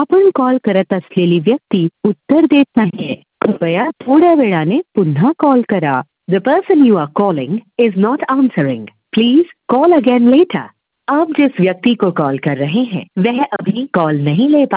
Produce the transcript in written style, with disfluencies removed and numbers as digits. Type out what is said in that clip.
आपण कॉल करत असलेली व्यक्ती उत्तर देत नाहीये. कृपया थोड्या वेळाने पुन्हा कॉल करा. The person you are calling is not answering. Please call again later. आप जिस व्यक्ति को कॉल कर रहे हैं वह अभी कॉल नहीं ले पा